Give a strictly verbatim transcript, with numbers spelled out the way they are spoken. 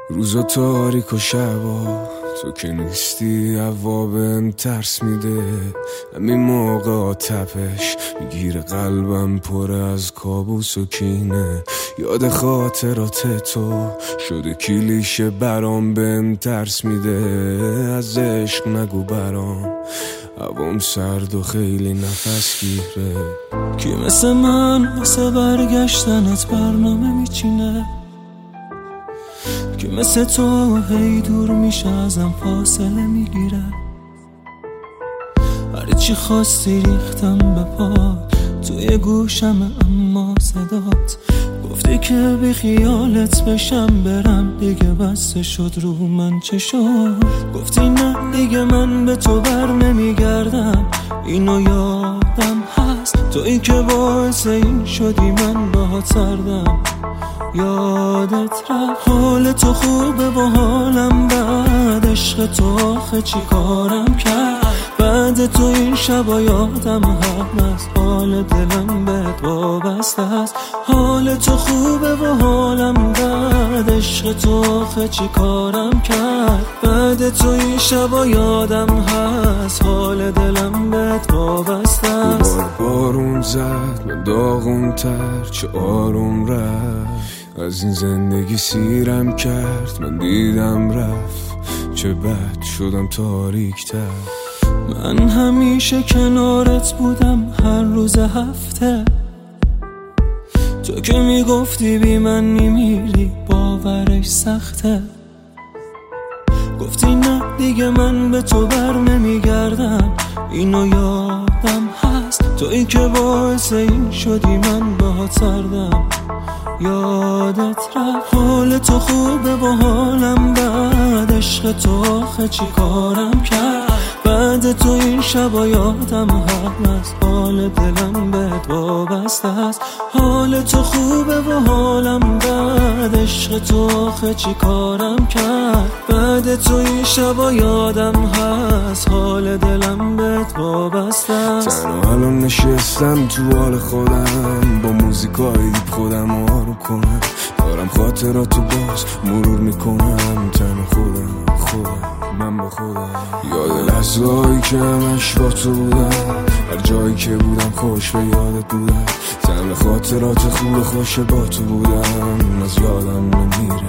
روزا تاریک و شبا تو که نیستی هوا بهم ترس میده. همین موقع تپش میگیره قلبم پر از کابوس و کینه. یاد خاطرات تو شده کلیشه برام بهم ترس میده. از عشق نگو برام هوام سرد و خیلی نفس گیره. کی مثل من واسه برگشتنت برنامه میچینه؟ که مثل تو هی دور میشه ازم فاصله میگیره. هر چی خواستی ریختم به پات توی گوشم، اما صدات گفتی که بی خیالت بشم برم. دیگه بسته شد رو من چه شد؟ گفتی نه دیگه من به تو بر نمیگردم. اینو یادم هست تویی که باعث این شدی من باهات سردم. یادت رفت حال تو خوبه و حالم بد. عشق تو آخه چی کارم کرد؟ بعد تو این شبا یادم هست حال دلم بهت وابسته است. حال تو خوبه و حالم بد. عشق تو آخه چی کارم کرد؟ بعد تو این شبا یادم هست حال دلم بهت وابسته است. بار بارون زد من داغون تر چه آروم رفت. از این زندگی سیرم کرد من دیدم رفت. چه بد شدم تاریک تر. من همیشه کنارت بودم هر روز هفته. تو که میگفتی بی من میمیری باورش سخته. گفتی نه دیگه من به تو بر نمیگردم. اینو یادم هست تویی که باعث این شدی من باهات سردم. یادت رفت حال تو خوبه و حالم بد. عشق تو آخه چی کارم کرد؟ بعد تو این شبا یادم هست حال دلم بهت وابسته است. حال تو خوبه و حالم بد. عشق تو آخه چی کارم کرد؟ بعد تو این شبا یادم هست حال دلم بهت وابسته است. تنها الان نشستم تو حال خودم با موزیکای دیپ خودم آروم کنم. دارم خاطراتو باز مرور میکنم. تنها خودم خودم من با خودم. یاد لحظه‌هایی که همش با تو بودم. هر جایی که بودم خوش به یادت بودم. تمام خاطرات خوب خوش با تو بودم. از یادم نمیره